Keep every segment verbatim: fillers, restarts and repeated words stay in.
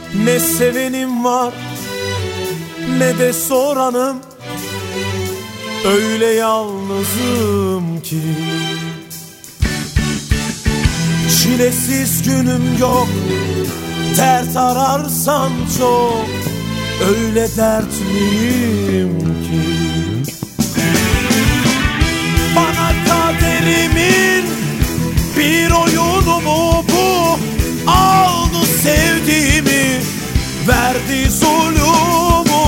Ne sevenim var ne de soranım, öyle yalnızım ki. Çilesiz günüm yok, dert ararsan çok, öyle dertliyim ki. Bana kaderimin bir oyunu mu bu? Aldı sevdiğimi, verdi zulümü.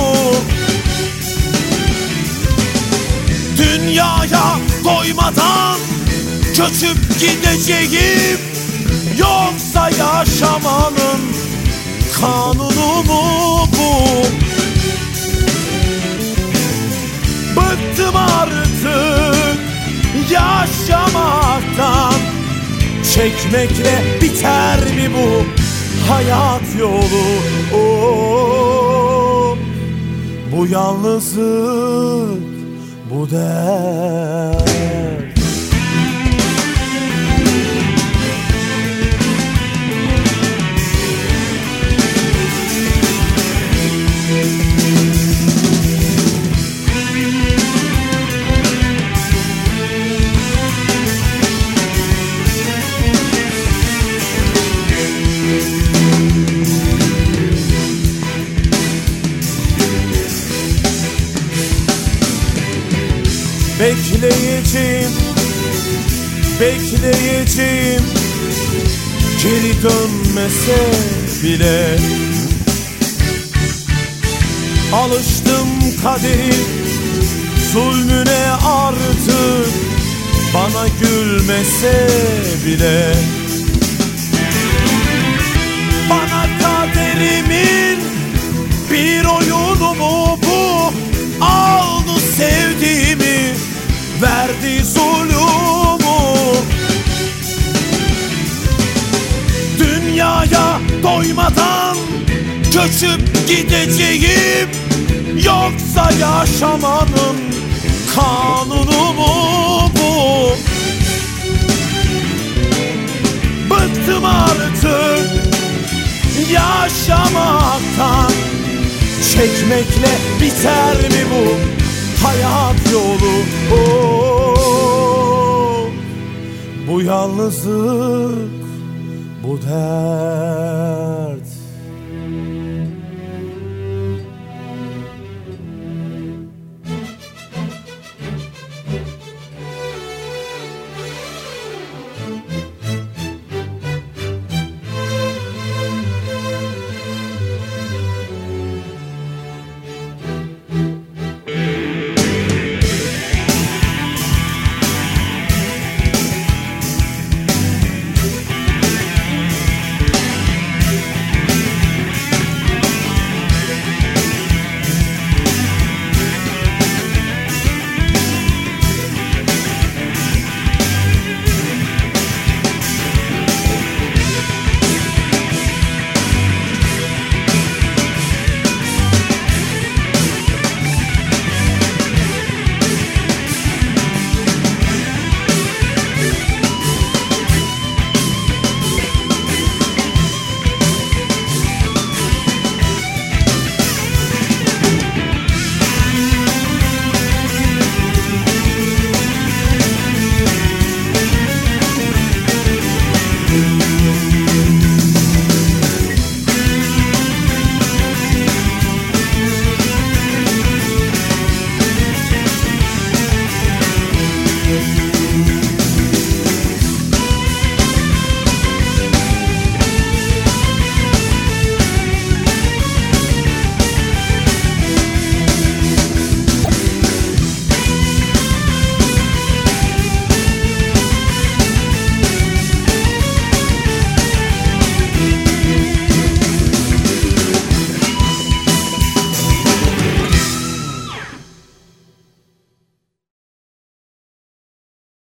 Dünyaya doymadan göçüp gideceğim, yoksa yaşamanın kanunu mu bu? Bıktım artık yaşamaktan, çekmekle biter mi bu hayat yolu? Oh, bu yalnızlık, bu dert. Bekleyeceğim, bekleyeceğim, geri dönmese bile. Alıştım kaderin zulmüne artık, bana gülmese bile. Bana kaderimin bir oyunu mu bu? Aldı sevdiğimi, verdi zulümü. Dünyaya doymadan göçüp gideceğim, yoksa yaşamanın kanunu mu bu? Bıktım artık yaşamaktan, çekmekle biter mi bu hayat yolu? Oh, bu yalnızlık, bu dert.